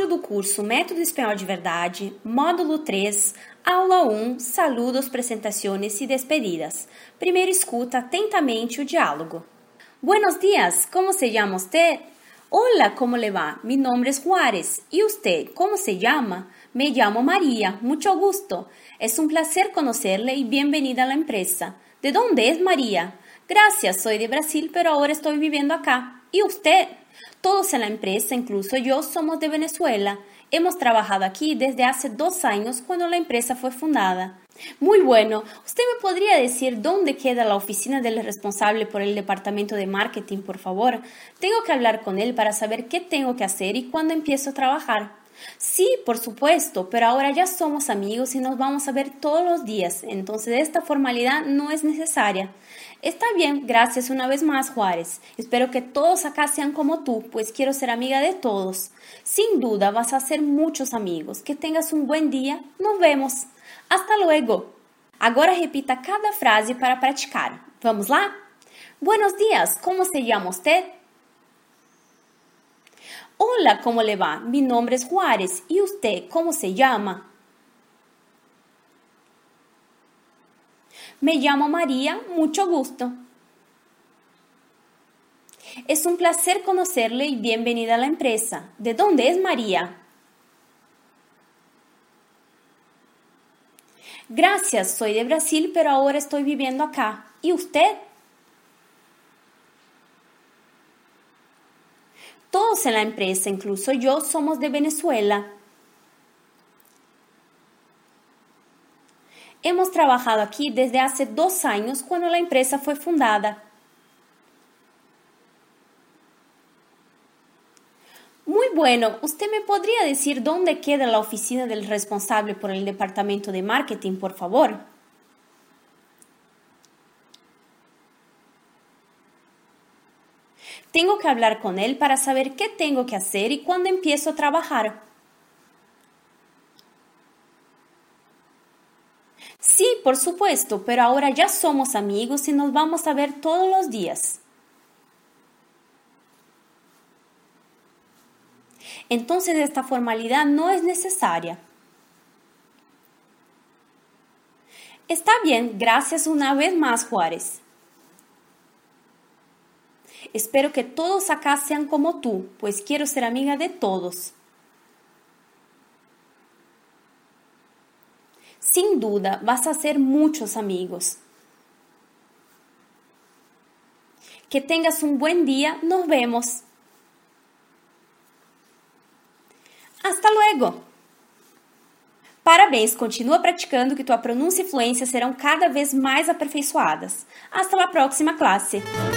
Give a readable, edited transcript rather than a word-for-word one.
áudio do curso Método Espanhol de Verdade, módulo 3, aula 1, saludos, presentaciones y despedidas. Primeiro escuta atentamente o diálogo. Buenos días, ¿cómo se llama usted? Hola, ¿cómo le va? Mi nombre es Juárez. ¿Y usted, cómo se llama? Me llamo María, mucho gusto. Es un placer conocerle y bienvenida a la empresa. ¿De dónde es María? Gracias, soy de Brasil, pero ahora estoy viviendo acá. ¿Y usted? Todos en la empresa, incluso yo, somos de Venezuela. Hemos trabajado aquí desde hace 2 años cuando la empresa fue fundada. Muy bueno. ¿Usted me podría decir dónde queda la oficina del responsable por el departamento de marketing, por favor? Tengo que hablar con él para saber qué tengo que hacer y cuándo empiezo a trabajar. Sí, por supuesto, pero ahora ya somos amigos y nos vamos a ver todos los días, entonces esta formalidad no es necesaria. Está bien, gracias una vez más, Juárez. Espero que todos acá sean como tú, pues quiero ser amiga de todos. Sin duda vas a hacer muchos amigos. Que tengas un buen día. Nos vemos. Hasta luego. Agora repita cada frase para praticar. Vamos lá? Buenos días, ¿cómo se llama usted? Hola, ¿cómo le va? Mi nombre es Juárez. ¿Y usted, cómo se llama? Me llamo María, mucho gusto. Es un placer conocerle y bienvenida a la empresa. ¿De dónde es María? Gracias, soy de Brasil, pero ahora estoy viviendo acá. ¿Y usted? Todos en la empresa, incluso yo, somos de Venezuela. Hemos trabajado aquí desde hace 2 años cuando la empresa fue fundada. Muy bueno, ¿usted me podría decir dónde queda la oficina del responsable por el departamento de marketing, por favor? Tengo que hablar con él para saber qué tengo que hacer y cuándo empiezo a trabajar. Sí, por supuesto, pero ahora ya somos amigos y nos vamos a ver todos los días. Entonces esta formalidad no es necesaria. Está bien, gracias una vez más, Juárez. Espero que todos acá sean como tú, pues quiero ser amiga de todos. Sin duda, vas a hacer muchos amigos. Que tengas un buen día, nos vemos. Hasta luego! Parabéns, continua praticando que tua pronúncia e fluência serão cada vez mais aperfeiçoadas. Hasta la próxima classe!